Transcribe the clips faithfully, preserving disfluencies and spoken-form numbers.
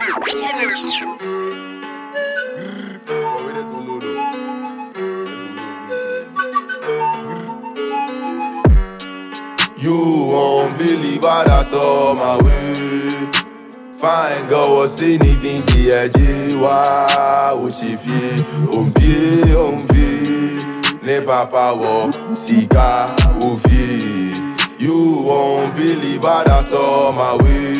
You won't believe what I saw my way. Fine girl was anything the edge. Why would she feel? Ombi, ombi. Ne papa wo sika ufi. You won't believe what I saw my way.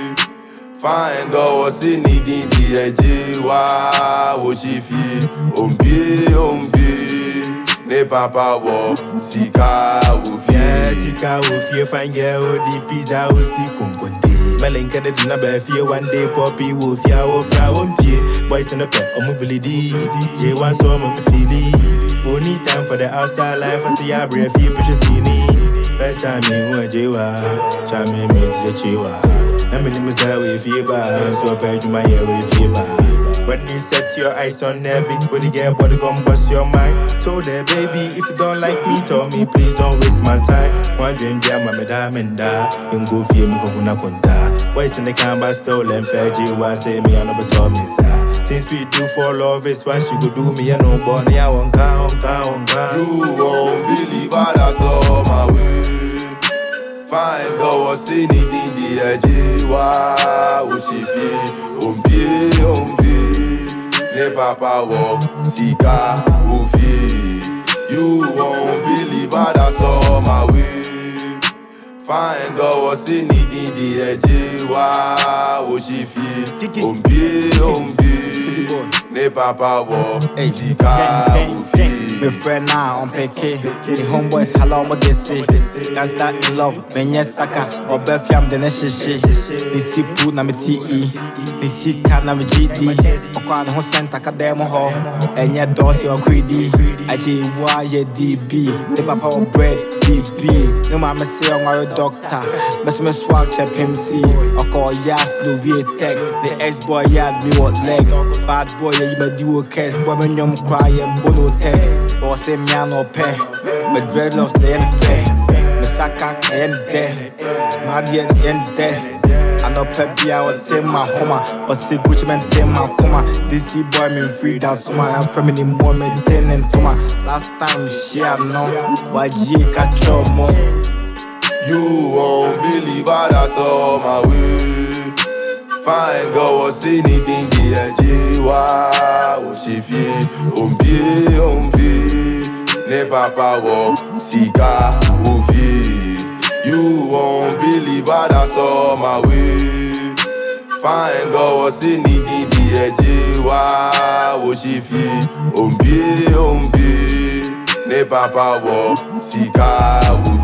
Fine girl was anything the edge. Why would she feel? Ombi, ombi. Ne papa wo sika ufi. Sika ufi fine girl di pizza usi kumkunti. Melenka de dina be fie one day poppy ufi a ofra ompie. Boys in the pet omubility. J one so mum feely. Only time for the outside life I see a brave few precious in First time me who J one. Chame me to chiwa. Na me name is we fever. So pay my hair we fever. When you set your eyes on that big body girl, body gon' bust your mind. So there, baby, if you don't like me, tell me, please don't waste my time. One dream jam, I'm a diamond da. You go feel me, go na konta. Boys in the camera stolen, fair G, why say me, I never saw me, sir. Things we do for love is why she go do me, I know, bunny, I won't count, count, count. You won't believe what I saw my way. Fine girl was anything the edge. Why would she feel? Ombi, ombi. Ne papa wo sika ufi. You won't believe what I saw my way. Fine girl was anything the edge. Why would she feel? Ombi, ombi. Ne papa wo sika ufi. My friend now on P K. The homeboys hello what they say. Can't start in love, when yes saka or befiam the neshishi. The sipu na me T E. The sika na me G D. Okwan ho senta kademo ho. Enye dosi or greedy. Aji Y D B. The papa or bread B B. No mama say on our doctor. Best me swag check him see. Oko yas no V tech. The ex boy had me what leg. Bad boy you may do a case. Boy when you cry and bono tech. Boy say me I no pay. My dreadlocks they ain't fair. My saka they ain't there. My dear ain't there. I know peppy I will take my homa. But see Gucci man take my coma. This boy me free down so my I'm feminine boy maintaining to my last time she I know. Why G catch your more. You won't believe what I saw my way. Fine girl was anything the edge. Why would she feel? Ombi, ombi. Ne papa wo sika ufi. You won't believe what I saw my way. Fine girl was anything the edge. Why would she feel? Ombi, ombi. Ne papa wo sika ufi.